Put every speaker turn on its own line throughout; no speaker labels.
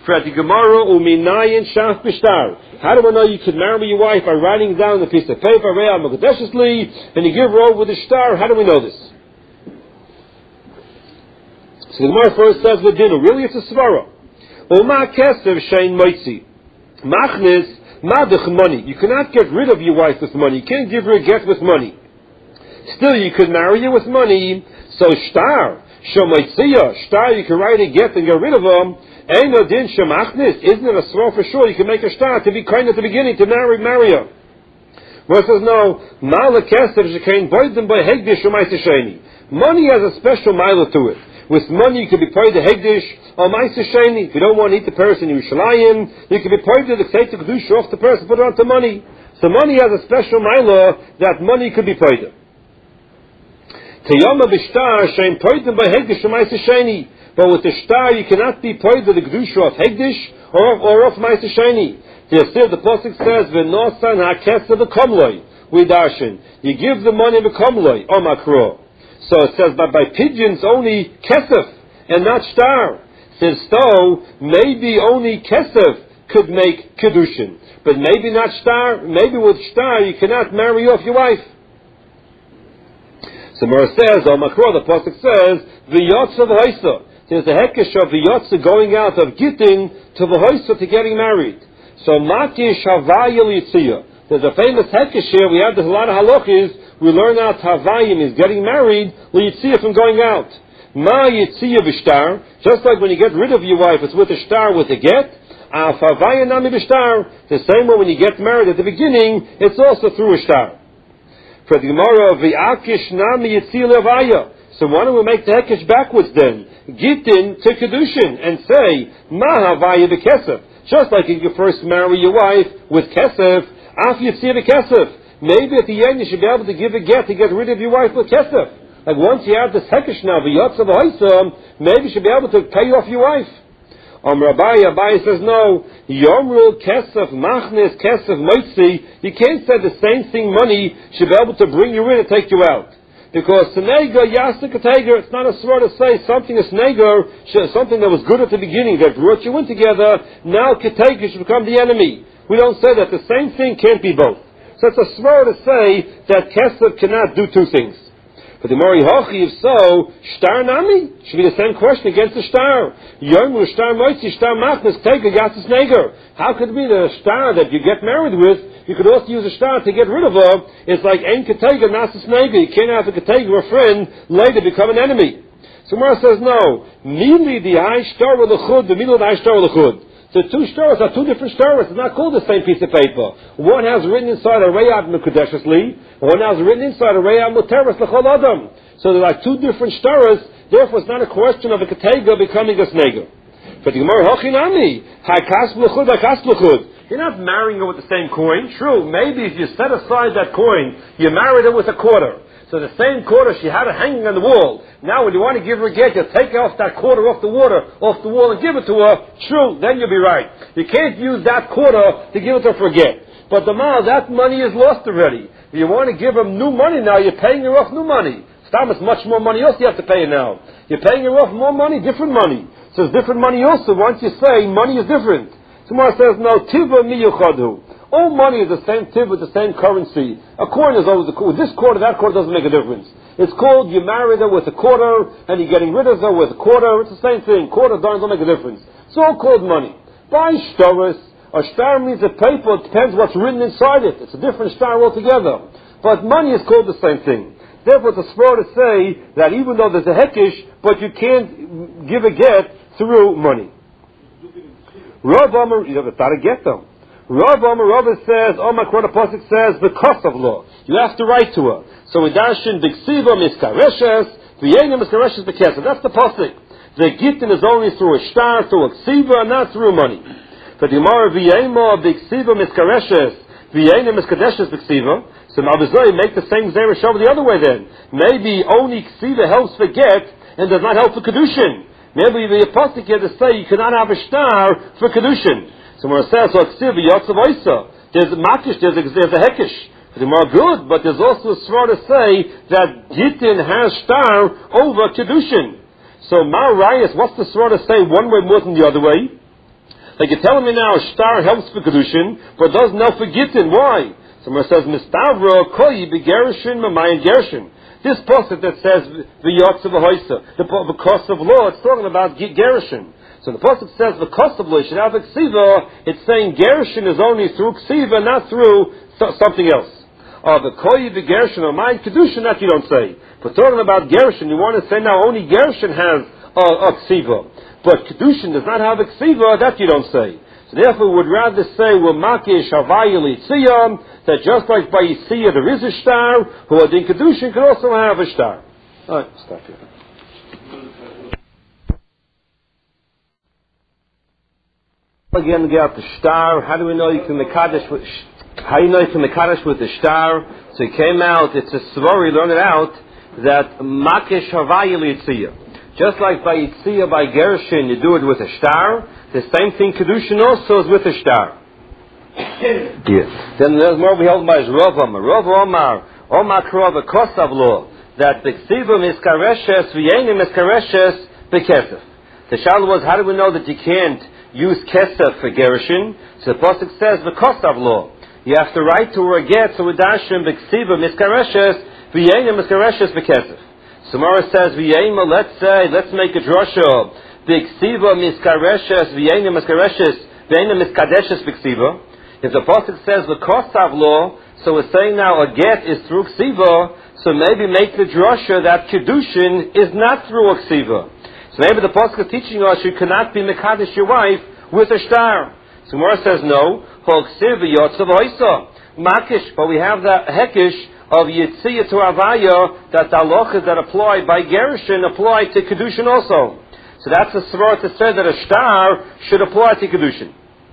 How do we know you could marry your wife by writing down a piece of paper, and you give her over the star? How do we know this? So the Gemara first says, really it's a svara. Money. You cannot get rid of your wife with money. You can't give her a get with money. Still, you could marry her with money. So star, star, you can write a get and get rid of them. Isn't it a svara for sure? You can make a star to be kind at the beginning to marry her. Well, it says no. Money has a special mila to it. With money, you can be paid the hegdish or ma'aser sheni. If you don't want to eat the person in Yerushalayim, you can be paid the kseitik kedusha off the person, put it onto money. So money has a special mila that money could be paid. Teyama b'shtar shein paid by hegdish or ma'aser sheni. But with the star, you cannot be paid the kedusha of hegdish or of ma'aser sheni. The pasuk says v'nosan ha'kesed v'komloi. We darshan. You give the money v'komloi or makro. So it says, but by pigeons only kesef and not star. It says, so maybe only kesef could make kedushin, but maybe not star. Maybe with star you cannot marry off your wife. So Mara says, on Makro, the pasuk says, v'yotza v'hoisa. There's the hekesh of v'yotza going out of gittin to v'hoisa to getting married. So makish havaya litziyah. There's a famous hekesh here. We have a lot of halachis. We learn out Havayim is getting married, Yitziyah from going out. Ma Yitziyah b'shtar, just like when you get rid of your wife, it's with a star, with a get. Havayim nami b'shtar, the same way when you get married at the beginning, it's also through a star. For the Gemara, v'akish nami Yitziyah levaya. So why don't we make the hekesh backwards then? Gittin to kedushin and say, Ma Havayim b'kesef. Just like if you first marry your wife with kesef, af Yitziyah b'kesef. Maybe at the end you should be able to give a get to get rid of your wife with kesef. Like once you have this hekesh now, maybe you should be able to pay off your wife. Abai says no. Yomru kesef machnes kesef moitzi. You can't say the same thing. Money should be able to bring you in and take you out. Because senega yasik kateger. It's not a sword to say something is neger, something that was good at the beginning that brought you in together. Now kateger should become the enemy. We don't say that. The same thing can't be both. So it's a svara to say that kesef cannot do two things. But the Mori Hochi, if so, shtar nami should be the same question against the shtar. Yomu shtar moitzi shtar machnes tega yasis neger. How could it be the shtar that you get married with? You could also use a shtar to get rid of her. It's like ein ketega nasis neger. You can't have a ketega or a friend later become an enemy. So Mara says no. Mili the high shtar l'chud, the middle of the high shtar l'chud. The two stars are two different stars. It's not called the same piece of paper. One has written inside a Reyad Mekudeshesli, one has written inside a Reyad Muteres L'chol Adam. So there are two different stars. Therefore, it's not a question of a ketega becoming a snega. But the Gemara Hochinami, Hakas L'chud, Hakas L'chud. You're not marrying her with the same coin. True, maybe if you set aside that coin, you married her with a quarter. So the same quarter she had it hanging on the wall. Now when you want to give her a get, you take off that quarter off the wall and give it to her. True, then you'll be right. You can't use that quarter to give it to her for a get. But the mal, that money is lost already. If you want to give her new money now, you're paying her off new money. Stop, it's much more money else you have to pay her now. You're paying her off more money, different money. So it's different money also. Once you say money is different. Tomorrow says, no, tiva miyuchadu. All money is the same tib with the same currency. A coin is always a coin. This quarter, that quarter doesn't make a difference. It's called you married her with a quarter and you're getting rid of her with a quarter. It's the same thing. Quarter don't make a difference. It's all called money. By shtaris, a shtar means a paper. It depends what's written inside it. It's a different shtar altogether. But money is called the same thing. Therefore, it's a svara to say that even though there's a hekish, but you can't give a get through money. Rav Amar, you have to get them. Rav says, the pasuk says, the cost of law. You have to write to her. So we darshan b'ksiva miskareshes, v'yenim miskareshes b'kesef. That's the pasuk. The gittin is only through a shtar, through a ksiva, not through money. But the Gemara v'yemo b'ksiva miskareshes, v'yenim miskadeshes b'ksiva. So Mavizoi make the same zeresh over the other way then. Maybe only ksiva helps for get and does not help for kedushin. Maybe the pasuk here to say you cannot have a shtar for kedushin. So when it says, there's a makish, there's a hekish. The more good, but there's also a svara to say that Gittin has star over Kedushin. So Mar Rayas, what's the svara to say one way more than the other way? Like you're telling me now, a star helps for Kedushin, but doesn't help for Gittin. Why? Someone says, Mistavro, Koyi, Begerishin, Mamayan Gershin. This pasuk that says, V'yotze v'hoisa, the cost of law, it's talking about Gerishin. So the pasuk says, the cost of law, you should have a ksiva, it's saying Gerishin is only through ksiva, not through something else. The Koyi, Begerishin, Mamayan Kedushin, that you don't say. But talking about Gerishin, you want to say now only Gerishin has a ksiva. But Kedushin does not have a ksiva, that you don't say. So therefore we would rather say, Makish Havayel Yitziyah, that just like by Yitziyah there is a star, who in Kedushin could also have a star. Alright, stop here. Again, get the star. How do we know you can Mekadesh with the star? So it came out, it's a svari, learn it out, that Makish Havayel Yitziyah. Just like by Yitziyah, by Gershin, you do it with a star, the same thing Kedushin also is with a star. Yes. Then there's more we hold by Rav Omar. Rav Omar Krov, a Kosav law, that the Ksiva Miskareshes, V'yenim Miskareshes, Bekesef. The Shal was, how do we know that you can't use Kesef for Gershin? So the Pasuk says, the Kosav law. You have to write to her a get, so with Dashim, the Ksiva Miskareshes, V'yenim Miskareshes, Bekesef. Samara says, V'yema, let's make a drasha. B'ksiva miskareshes, v'yena miskareshes, v'yena miskadeshes b'ksiva. If the pasuk says the kosav law, so we're saying now a get is through ksiva, so maybe make the drasha that kedushin is not through a ksiva. So maybe the pasuk is teaching us you cannot be mekadesh your wife with a star. Samara says no. Makish, but we have the hekish of Yitziyah to Avaya, that the halachas that apply by Gerishin apply to Kedushin also. So that's a svara to say that a star should apply to Kedushin.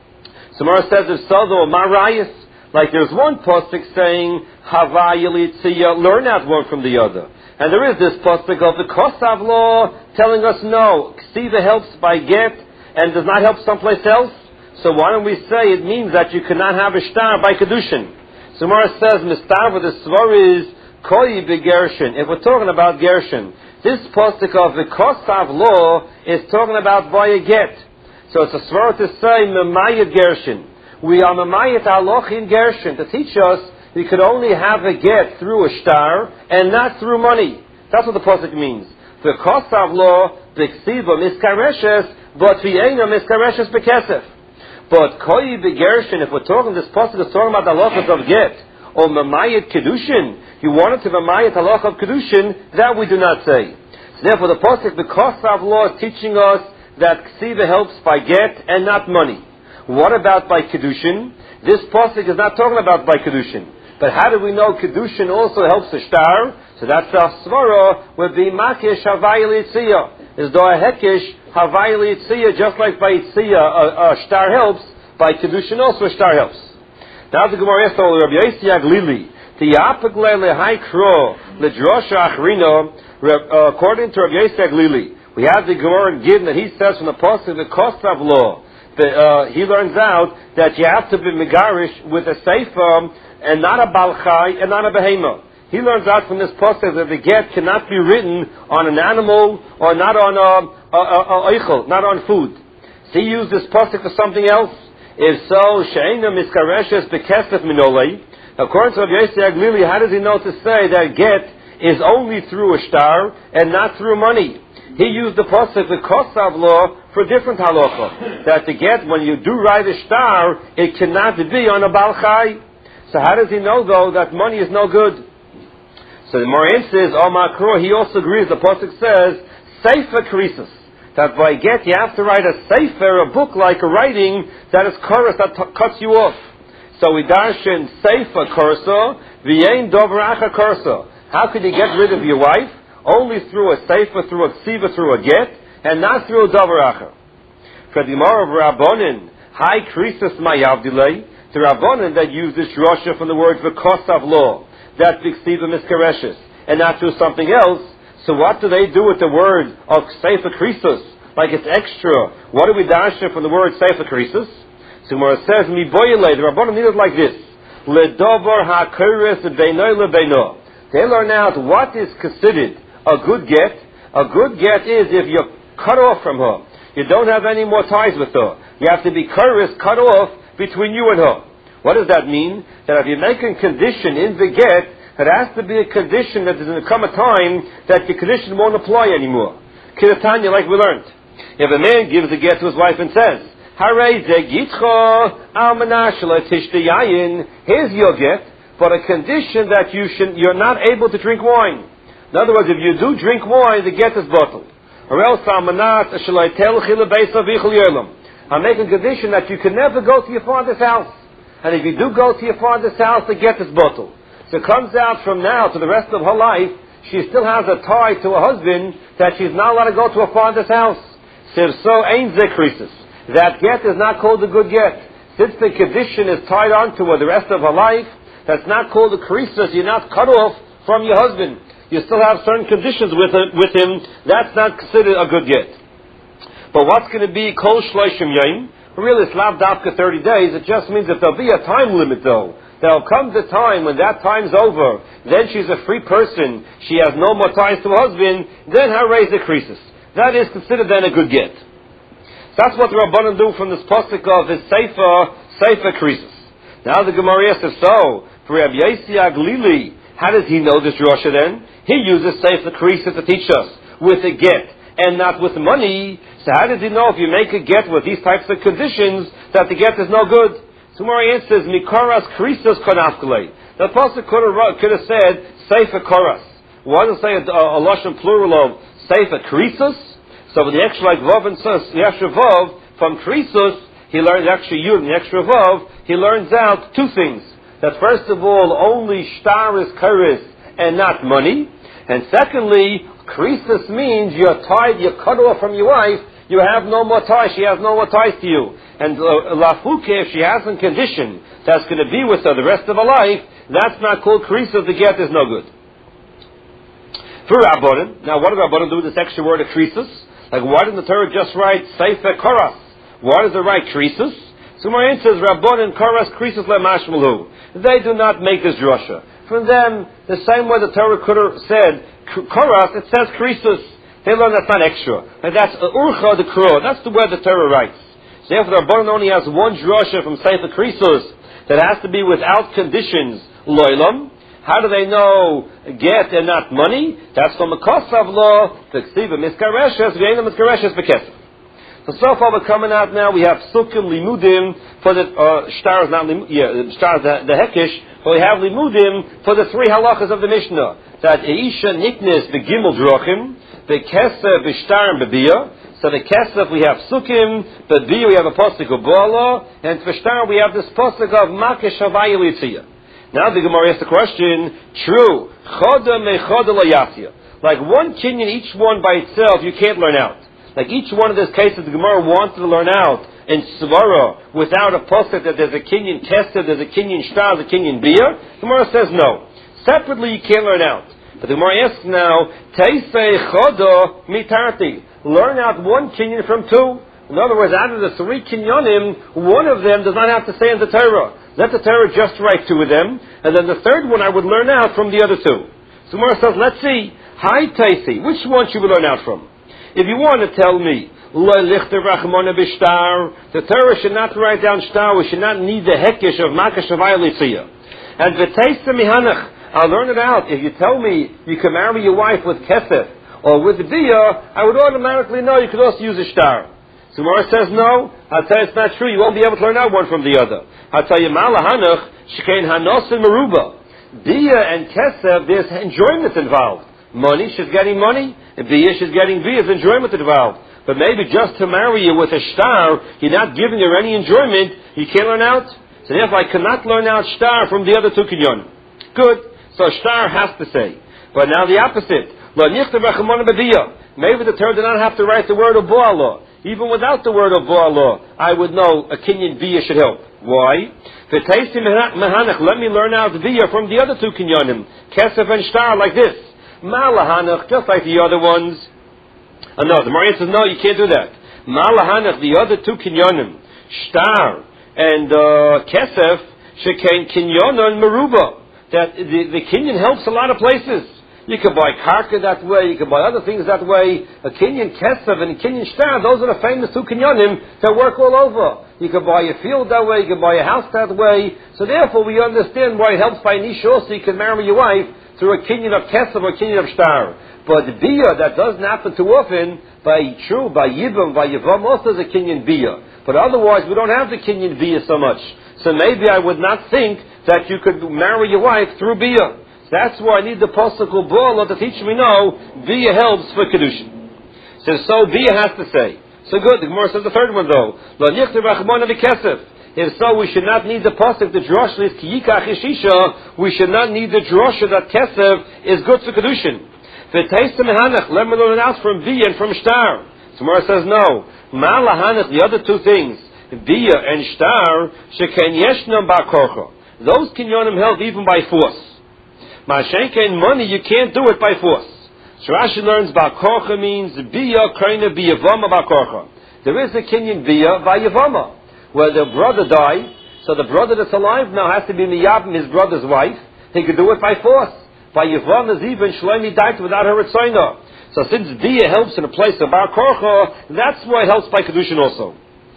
Samara says if so, though, Marayas, like there's one pasuk saying, Havaya Yitziyah, learn out one from the other. And there is this pasuk of the Kosav law telling us no, Ksiva helps by get and does not help someplace else. So why don't we say it means that you cannot have a star by Kedushin? So Gemara says, Mistav with the Svar is Koyi beGershin. If we're talking about Gershin, this pasuk of the Kosav law is talking about by a get. So it's a Svar to say Memayat Gershin. We are Memayat Aloch in Gershin to teach us you could only have a get through a star and not through money. That's what the pasuk means. The Kosav law, the Ksiva Miskareshes, but V'yeina Miskareshes Bekesef. But Koyi beGershin, if we're talking, this pasuk is talking about the halachas of get, or Mamayat Kedushin, you wanted to Mamayat halach of Kedushin, that we do not say. So therefore the pasuk, the Kosav law is teaching us that Ksiva helps by get and not money. What about by Kedushin? This pasuk is not talking about by Kedushin. But how do we know Kedushin also helps the star? So that's our svara would be Makish Havayel Yitziyah. Is do a hekish Havayel Yitziyah, just like by Yitziyah a star helps, by Kedushin also a star helps. Now the Gemara asks Rabbi Yossi Aglili, Tiyapagle lehai kro ledrosha achrino. According to Rabbi Yossi Aglili, we have the Gemara in Gidon that he says from the pasuk the Kosav law. He learns out that you have to be megarish with a sefer and not a balchai and not a behema. He learns out from this pasuk that the get cannot be written on an animal or not on a eichel, not on food. So he used this pasuk for something else. If so, she'ena miskareshes bekesef minolei. According to Rabbi Yossi Aglili, how does he know to say that get is only through a star and not through money? He used the pasuk, the Kosav law, for different halacha. That the get, when you do write a star, it cannot be on a balchai. So how does he know though that money is no good? So the Moran says, Makro, he also agrees, the pasuk says, Sefer Krisus. That by get you have to write a Sefer, a book like a writing that is chorus, that cuts you off. So we darshan Sefer Korso, V'yein Dovracha Korso. How could you get rid of your wife? Only through a Sefer, through a Ksiva, through a get, and not through a Dovracha. For the Gemara of Rabbonin, Hai Krisus Mayavdilei, the Rabbonin that used this Rosha from the word V'kosav law, that V'ksiva Miskareshes, and not through something else. So what do they do with the word of Sefer Krisus? Like it's extra. What do we dash from the word Sefer Krisus? So Gemara says, Mi boyele, the Rabbanim need it like this. Ledovar ha'keres beino lebeino. They learn out what is considered a good get. A good get is if you're cut off from her. You don't have any more ties with her. You have to be cut off between you and her. What does that mean? That if you make a condition in the get, it has to be a condition that there's going to come a time that the condition won't apply anymore. Kiratanya, like we learned. If a man gives a get to his wife and says, here's your get, but a condition that you're not able to drink wine. In other words, if you do drink wine, the get is bottled. Or else, I'll make a condition that you can never go to your father's house. And if you do go to your father's house, the get is bottled. So it comes out from now to the rest of her life, she still has a tie to her husband that she's not allowed to go to her father's house. So ain't zekrisis. That get is not called a good get. Since the condition is tied on to her the rest of her life, that's not called a krisis. You're not cut off from your husband. You still have certain conditions with him. That's not considered a good get. But what's going to be kol shloshim yom? Really, it's lav dafka 30 days. It just means that there'll be a time limit, though. There'll come the time when that time's over. Then she's a free person. She has no more ties to her husband. Then her raise the krisis. That is considered then a good get. That's what the Rabbanan do from this pasuk of his Sefer Krisis. Now the Gemara says so. For Rabbi Yossi Aglili, how does he know this drasha then? He uses Sefer Krisis to teach us with a get and not with money. So how does he know if you make a get with these types of conditions that the get is no good? So Gemara answers, Mikoras Krisis konafkale. The pasuk could have said Sefer Koras. Why does it say a lashon plural of Sefer Krisis? So with the extra like Vav and Sus, the extra Vav, from Krisus, he learns extra Yud and the extra Vav, he learns out two things. That first of all, only shtar is karis and not money. And secondly, Krisus means you're tied, you're cut off from your wife, you have no more ties, she has no more ties to you. And Lafuke, if she has a condition that's going to be with her the rest of her life, that's not called Krisus, the get is no good. For Rabbanan, now what did Rabbanan do with this extra word of Krisus? Like, why didn't the Torah just write Sefer Koras? Why does it write Krisus? So my answer is Rabbanan Koras Krisus le'mashmalu. They do not make this drasha. From them, the same way the Torah could have said Koras, it says Krisus. They learn that's not extra. And that's Urcha the Kro. That's the word the Torah writes. So therefore, the Rabbanan only has one drasha from Sefer Krisus that has to be without conditions. Loilam. How do they know get and not money? That's from a Kosav law. So far we're coming out now. We have Sukkim Limudim for the Shtar is not Shtar the Hekish, but we have Limudim for the three halachas of the Mishnah. That Eisha Niknes the Gimel Drochim, the Kesef, the Shtar and Bebiyah. So the Kesef we have Sukkim, Bebiyah we have a pasuk of Bala, and for Shtar we have this pasuk of Makesh Havayil Yitziyah. Now the Gemara asks the question, true, choda mechoda layasya. Like one kinyan, each one by itself, you can't learn out. Like each one of those cases the Gemara wants to learn out in Svara without a pasuk that there's a kinyan kesed, there's a kinyan shtar, there's a kinyan beer. The Gemara says no. Separately you can't learn out. But the Gemara asks now, teisei choda mitarti. Learn out one kinyan from two. In other words, out of the three kinyanim, one of them does not have to say in the Torah. Let the Torah just write two of them, and then the third one I would learn out from the other two. So Gemara says, let's see. Hi Taisi, which one should we learn out from? If you want to tell me, the Torah should not write down shtar, we should not need the hekish of Makash Havayil Yitziyah. And v'teisa mihanach, I'll learn it out. If you tell me you can marry your wife with kesef or with biyah, I would automatically know you could also use a shtar. So Gemara says no. I'll tell you it's not true. You won't be able to learn out one from the other. I'll tell you malahanach shkein hanos and meruba. Biyah and kesef, there's enjoyment involved. Money, she's getting money. And biyah, she's getting biyah. There's enjoyment involved. But maybe just to marry you with a shtar, you're not giving her any enjoyment. You can't learn out. So therefore, I cannot learn out shtar from the other two kinyonim. Good. So shtar has to say. But now the opposite. Maybe the Torah did not have to write the word of Bo'alah. Even without the word of Bo'alah, I would know a kinyan biyah should help. Why? Let me learn out biyah from the other two kinyanim, kesef and shtar, like this. Malahanach, just like the other ones. No, the Maria says no, you can't do that. Malahanach, the other two kinyanim, shtar and kesef, shekain kinyanon meruba. That the kinyan helps a lot of places. You can buy karka that way, you can buy other things that way. A kinyan kesef and a kinyan shtar, those are the famous two kinyanim that work all over. You can buy a field that way, you can buy a house that way. So therefore we understand why it helps by nish also. You can marry your wife through a kinyan of kesef or a kinyan of shtar. But the biyah, that doesn't happen too often, by yibam, by yavam also is a kinyan biyah. But otherwise we don't have the kinyan biyah so much. So maybe I would not think that you could marry your wife through biyah. That's why I need the pasuk Bala to teach me no, biyah helps for kedushin. So biyah has to say. So good, the Gemara says the third one though. Lo nichtav rachmana v'kesef. If so, we should not need the pasuk, the drosha is ki yikach ishisha. We should not need the drosha that kesef is good for kedushin. V'teista mehanach, let me learn out from biyah and from shtar. So Gemara says no. Ma lahanach, the other two things, biyah and shtar, sheken yeshnam ba'korcha. Those kinyonim held even by force. Ma'ashenka in money, you can't do it by force. So Rashi learns ba'korcha means biyah kaina biyavama ba'korcha. There is a kinyan biyah by yavama, where the brother died, so the brother that's alive now has to be miyabim his brother's wife. He could do it by force. By yavama is even shlomi died without her ritzayna. So since biyah helps in a place of ba'korcha, that's why it helps by kedushin also.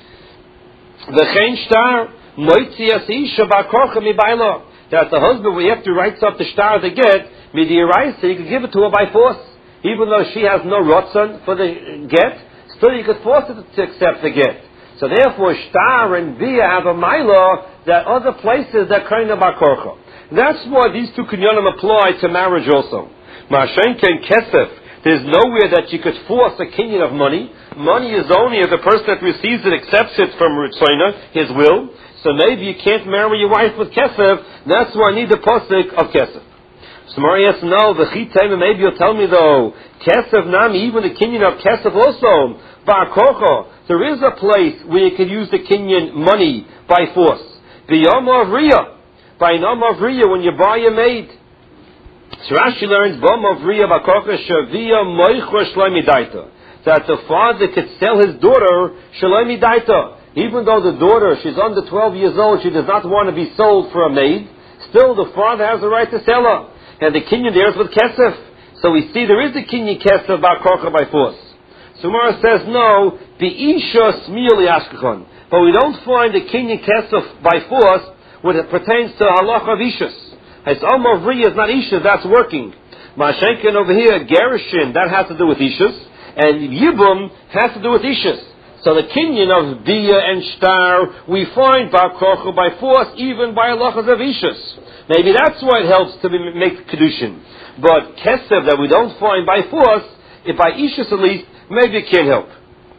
V'chein shtar moitzias isha ba'korcha mibayla. That the husband, when after he writes up the shtar they get, midiraisa, you can give it to her by force. Even though she has no rotzon for the get, still you could force her to accept the get. So therefore, shtar and biyah have a maila that other places that kind of ba'korcha. That's why these two kinyanim apply to marriage also. Ma'ashenka and kesef, there's nowhere that you could force a kinyan of money. Money is only if the person that receives it accepts it from Ritzoina, his will. So maybe you can't marry your wife with kesef. That's why I need the pasuk of kesef. So Mari asks, no, the chitayim, maybe you'll tell me though, kesef nami, even the kinyan of kesef also, ba'korcha. There is a place where you can use the kinyan money by force. B'yom of riyah. By nom of riyah, when you buy a maid. So Rashi learns, b'om of riyah ba'korcha shaviyah moichor shlomi daita. That the father could sell his daughter shlomi daita. Even though the daughter, she's under 12 years old, she does not want to be sold for a maid, still the father has the right to sell her. And the kinyan there is with kesef. So we see there is a kinyan kesef ba'korcha by force. So Mara says, no, the isha smili ashkechon. But we don't find the kinyan kesef by force when it pertains to halacha of ishas. It's Omar Vriya is not ishas, that's working. Ma'ashenken over here, Gerishin, that has to do with ishas. And Yibum has to do with ishas. So the kinyan of biyah and shtar, we find ba'korcha by force, even by halachas of ishas. Maybe that's why it helps to make kedushin. But kesef that we don't find by force, if by ishas at least, maybe it can't help.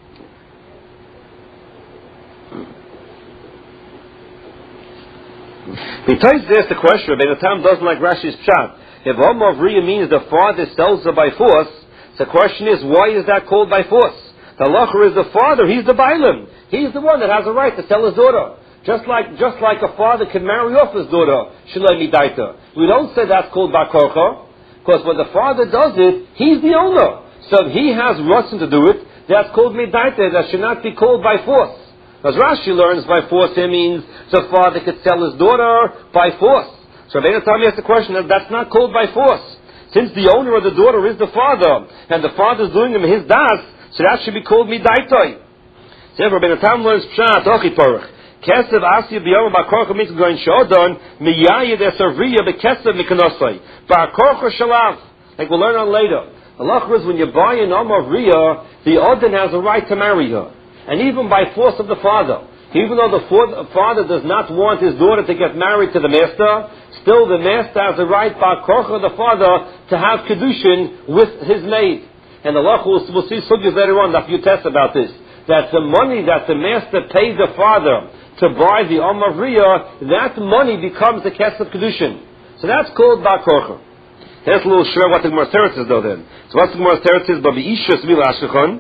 Besides this, the question, Rabbeinu Tam doesn't like Rashi's pshat. If Omar Vriya means the father sells her by force, the question is, why is that called by force? The halacha is the father, he's the bailam. He's the one that has a right to sell his daughter. Just like a father can marry off his daughter, shalei midaita. We don't say that's called ba'korcha, because when the father does it, he's the owner. So if he has rutzon to do it, that's called midaita, that should not be called by force. As Rashi learns, by force it means the father could sell his daughter by force. So Rabbeinu Tam asks the question, that's not called by force. Since the owner of the daughter is the father, and the father is doing him his das, so that should be called midaitoi. Therefore, Rabbeinu Tam learns pshat ochi porach. Kesev asya b'yom ba'korcha means going shodon miyayid esavriya b'kesev mikanosai ba'korcha shalav. Like we'll learn on later. The halacha is when you buy an Om of Riyah, the Odin has a right to marry her, and even by force of the father. Even though the father does not want his daughter to get married to the master, still the master has a right ba'korcha the father to have kedushin with his maid. And Allah we'll see sugyas later on that you test about this. That the money that the master pays the father to buy the Om of Riyah, that money becomes the kesef kedushin. So that's called ba'korcha. That's a little sure what the Gemara Teretz is though then. So what's the Gemara Teretz is? Babi Isha Smil Ashkechon.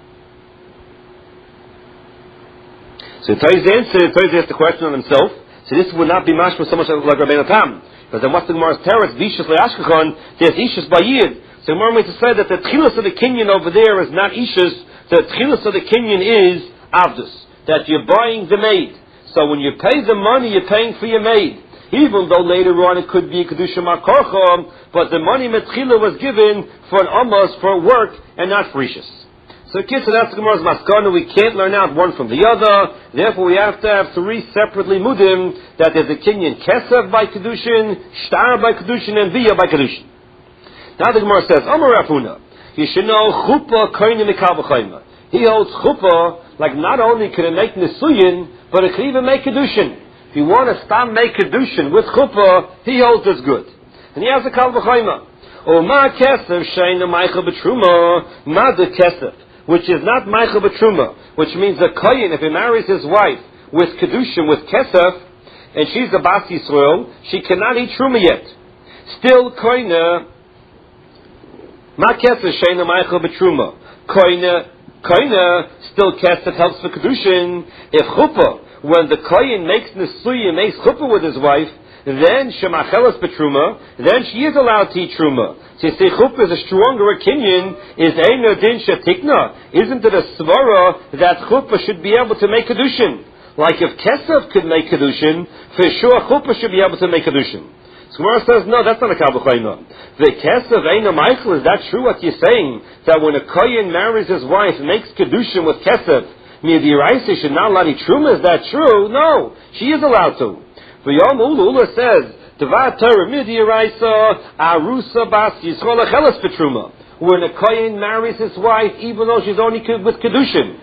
So Taiz answered, Taiz asked the question on himself. So this would not be mashma so much like Rabbeinu Tam. Because then what's the Gemara's Teretz? Vishas Le'ashkechon, there's Ishas Bayid. So the Gemara means to say that the tchilas of the kinyan over there is not Ishas, the tchilas of the kinyan is Avdus. That you're buying the maid. So when you pay the money, you're paying for your maid. even though later on it could be Kedusha Makorcha, but the money Metchila was given for an Amos, for work, and not for Rishis. So kids, that's the Gemara's Maskana. We can't learn out one from the other. Therefore, we have to have three separate limudim, that there's a Kinyan Kesev by Kedushin, Shtar by Kedushin, and Via by Kedushin. Now the Gemara says, Amar Rafuna, you should know Chuppah Koine Mikal B'chayma. He holds Chuppah, like not only can it make Nisuyin, but it can even make Kedushin. If you want to stop make Kedushin with Chuppah, he holds it's good. And he has a Kal B'chayma. O Ma Kesev Sheina Meichel B'truma, Ma De Kesev, which is not Meichel B'truma, which means a Koyin, if he marries his wife with Kedushin, with Kesef, and she's a Bas Yisrael, she cannot eat Truma yet. Still Koine, Ma Kesef Sheina Meichel B'truma. Koine, still Kesef helps for Kedushin. If Chuppah, when the Koyin makes Nisuyim, makes Chuppah with his wife, then Shemachelas B'truma, then she is allowed to eat Truma. So you say Chuppah is a stronger kinyan, is Eina Din Shetikna. Isn't it a svara that Chuppah should be able to make Kedushin? Like if Kesef could make Kedushin, for sure Chuppah should be able to make Kedushin. So Gemara says, no, that's not a Kal B'chayma. The Kesef Eina Meichel, is that true what you're saying? That when a Koyin marries his wife and makes Kedushin with Kesef, Midiraisa should not allow to eat Truma, is that true? No, she is allowed to. V'yom Ula says, Devar Torah Midiraisa Arusa Bas Yisrael Achelas B'truma. When a Koyin marries his wife, even though she's only with Kedushin,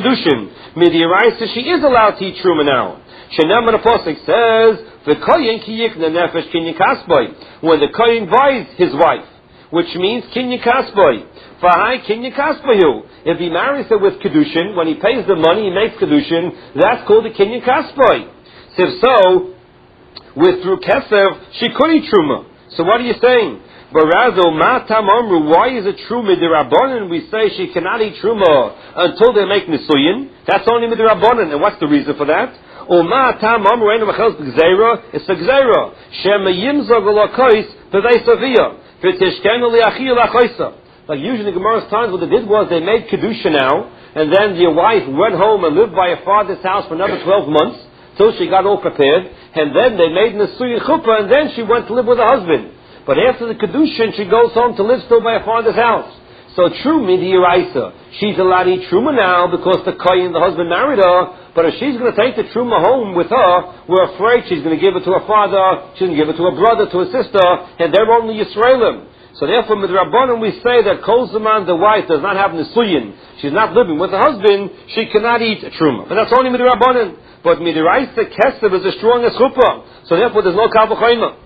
Midiraisa, she is allowed to eat Truma now. Shenem and the Pasuk says, the Koyin ki yikna nefesh kinyan kasboy. When the Koyin buys his wife, which means kinyan kasboy. V'hai kinyan kasboyu. If he marries her with Kedushin, when he pays the money, he makes Kedushin, that's called a kinyan kasboy. So if so, with through Kesef, she could eat Truma. So what are you saying? But rather, Matam Amru, why is it true Midirabbanan? We say she cannot eat Truma until they make Nisuyin. That's only Midirabbanan. And what's the reason for that? Matam Amru, Eina Machels B'Gzeira, it's a Gzeira. Shema Yimzog L'Akois, B'Vei Saviyah, V'Tishkenu Li'Achiyah L'Achoisa. Like usually in Gemara's times, what they did was they made Kedusha now, and then the wife went home and lived by her father's house for another 12 months, till she got all prepared, and then they made Nisuyin Chuppah, and then she went to live with her husband. But after the Kedushin, she goes home to live still by her father's house. So true, Midiraisa, she's allowed to eat Truma now because the Koyin, the husband, married her, but if she's going to take the Truma home with her, we're afraid she's going to give it to her father, she's going to give it to her brother, to her sister, and they're only Yisraelim. So therefore, Midrabbanan, we say that Kol Zaman, the wife, does not have Nisuyin, she's not living with her husband, she cannot eat Truma. But that's only Midrabbanan. But Midiraisa Kesef is as strong as Chuppah. So therefore, there's no Kal B'chayma.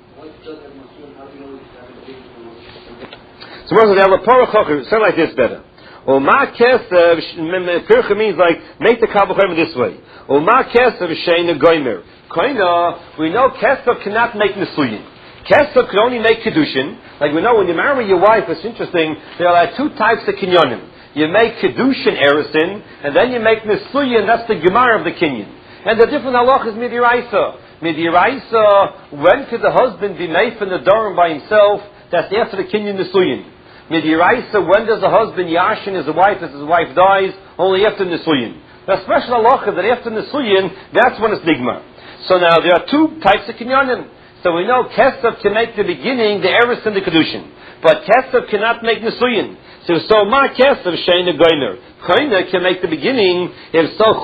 So sound like this better. Ma Kesef, Pircha means like, make the Kal B'chayma this way. Ma Kesef Sheina Goymer. Koina, we know Kesef cannot make Nisuyin. Kesef can only make Kedushin. Like we know when you marry your wife, it's interesting, there are two types of kinyonim. You make Kedushin Erisin, and then you make Nisuyin, that's the Gemara of the kinyan. And the different halachas Midiraisa. Midiraisa, when could the husband be made from the Dorim by himself? That's after the kinyan Nisuyin. Midiraisa, when does the husband yashin his wife as his wife dies? Only after Nisuyin. The special halacha that after Nisuyin, that's when it's nigmar. So now there are two types of kinyanim. So we know Kesef can make the beginning, the Eris and the Kedushin. But Kesef cannot make Nisuyin. So Ma Kesef Sheina Goyner. Koina can make the beginning, if so